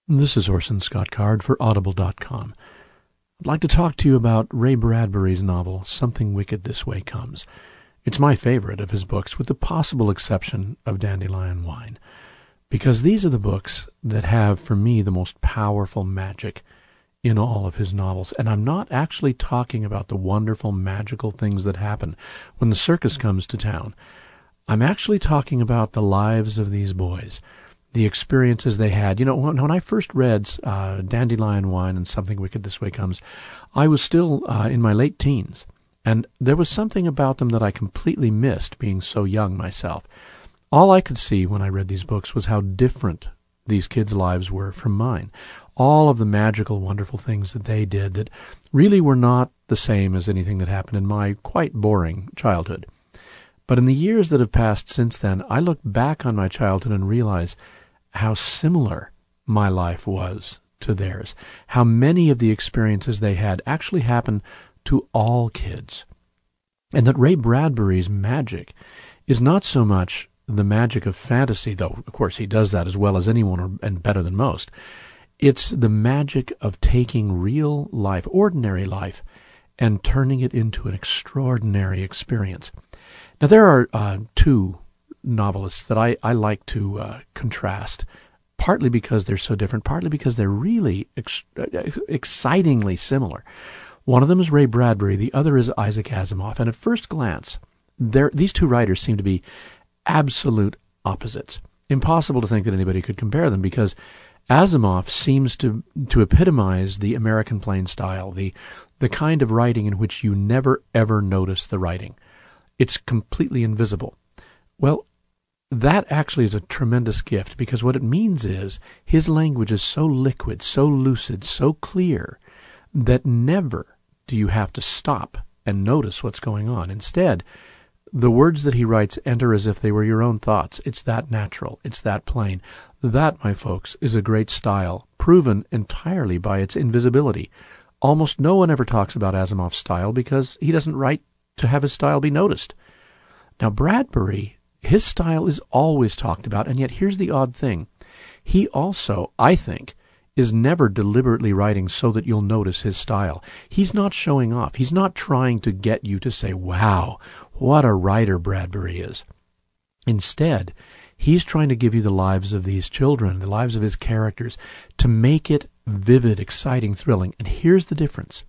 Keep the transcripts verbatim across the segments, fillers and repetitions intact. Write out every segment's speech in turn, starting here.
This is Orson Scott Card for Audible dot com. I'd like to talk to you about Ray Bradbury's novel, Something Wicked This Way Comes. It's my favorite of his books, with the possible exception of Dandelion Wine, because these are the books that have, for me, the most powerful magic in all of his novels. And I'm not actually talking about the wonderful, magical things that happen when the circus comes to town. I'm actually talking about the lives of these boys, the experiences they had. You know, when, when I first read uh, Dandelion Wine and Something Wicked This Way Comes, I was still uh, in my late teens, and there was something about them that I completely missed, being so young myself. All I could see when I read these books was how different these kids' lives were from mine. All of the magical, wonderful things that they did that really were not the same as anything that happened in my quite boring childhood. But in the years that have passed since then, I look back on my childhood and realize how similar my life was to theirs, how many of the experiences they had actually happened to all kids, and that Ray Bradbury's magic is not so much the magic of fantasy, though of course he does that as well as anyone or, and better than most. It's the magic of taking real life, ordinary life, and turning it into an extraordinary experience. Now, there are uh, two novelists that I, I like to uh, contrast, partly because they're so different, partly because they're really ex- excitingly similar. One of them is Ray Bradbury, the other is Isaac Asimov, and at first glance, these two writers seem to be absolute opposites. Impossible to think that anybody could compare them, because Asimov seems to to epitomize the American plain style, the the kind of writing in which you never ever notice the writing. It's completely invisible. Well, that actually is a tremendous gift, because what it means is his language is so liquid, so lucid, so clear, that never do you have to stop and notice what's going on. Instead, the words that he writes enter as if they were your own thoughts. It's that natural. It's that plain. That, my folks, is a great style, proven entirely by its invisibility. Almost no one ever talks about Asimov's style because he doesn't write to have his style be noticed. Now, Bradbury, his style is always talked about, and yet here's the odd thing. He also, I think, is never deliberately writing so that you'll notice his style. He's not showing off. He's not trying to get you to say, wow, what a writer Bradbury is. Instead, he's trying to give you the lives of these children, the lives of his characters, to make it vivid, exciting, thrilling. And here's the difference.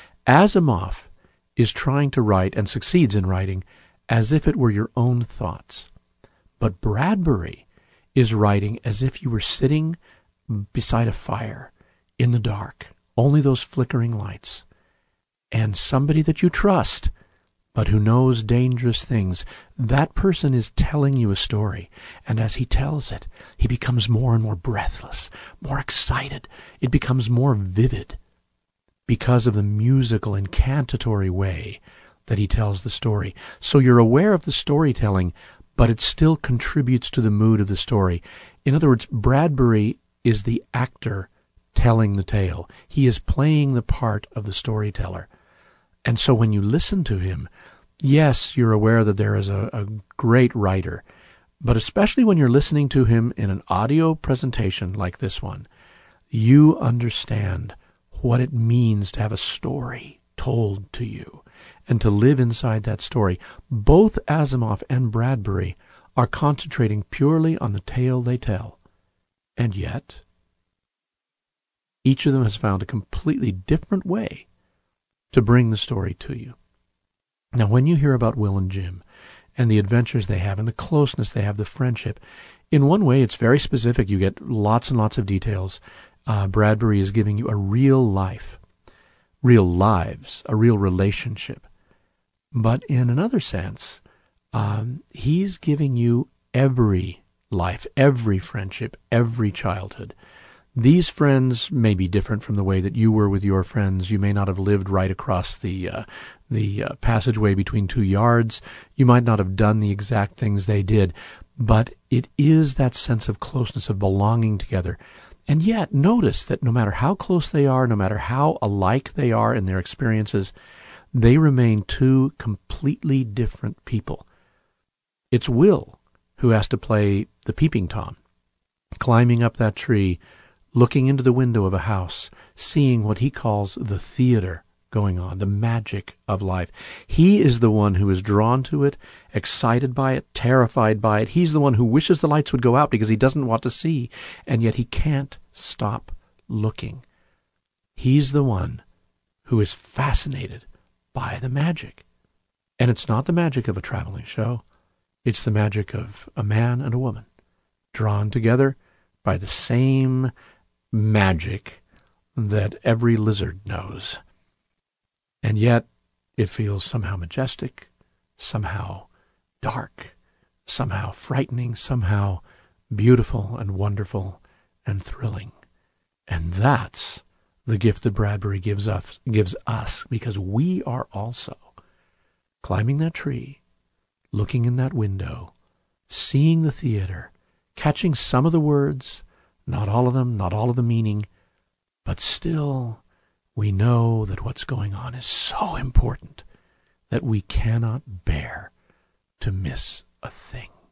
Asimov is trying to write, and succeeds in writing, as if it were your own thoughts. But Bradbury is writing as if you were sitting beside a fire in the dark, only those flickering lights, and somebody that you trust, but who knows dangerous things. That person is telling you a story, and as he tells it, he becomes more and more breathless, more excited. It becomes more vivid because of the musical, incantatory way that he tells the story. So you're aware of the storytelling, but it still contributes to the mood of the story. In other words, Bradbury is the actor telling the tale. He is playing the part of the storyteller. And so when you listen to him, yes, you're aware that there is a, a great writer, but especially when you're listening to him in an audio presentation like this one, you understand what it means to have a story told to you and to live inside that story. Both Asimov and Bradbury are concentrating purely on the tale they tell. And yet, each of them has found a completely different way to bring the story to you. Now, when you hear about Will and Jim and the adventures they have and the closeness they have, the friendship, in one way it's very specific. You get lots and lots of details. Uh, Bradbury is giving you a real life, real lives, a real relationship. But in another sense, um, he's giving you every life, every friendship, every childhood. These friends may be different from the way that you were with your friends. You may not have lived right across the uh, the uh, passageway between two yards. You might not have done the exact things they did, but it is that sense of closeness, of belonging together. And yet, notice that no matter how close they are, no matter how alike they are in their experiences, they remain two completely different people. It's Will who has to play the peeping Tom, climbing up that tree, looking into the window of a house, seeing what he calls the theater going on, the magic of life. He is the one who is drawn to it, excited by it, terrified by it. He's the one who wishes the lights would go out because he doesn't want to see, and yet he can't stop looking. He's the one who is fascinated by the magic. And it's not the magic of a traveling show. It's the magic of a man and a woman drawn together by the same magic that every lizard knows. And yet it feels somehow majestic, somehow dark, somehow frightening, somehow beautiful and wonderful and thrilling. And that's the gift that Bradbury gives us, gives us, because we are also climbing that tree, looking in that window, seeing the theater, catching some of the words, not all of them, not all of the meaning, but still we know that what's going on is so important that we cannot bear to miss a thing.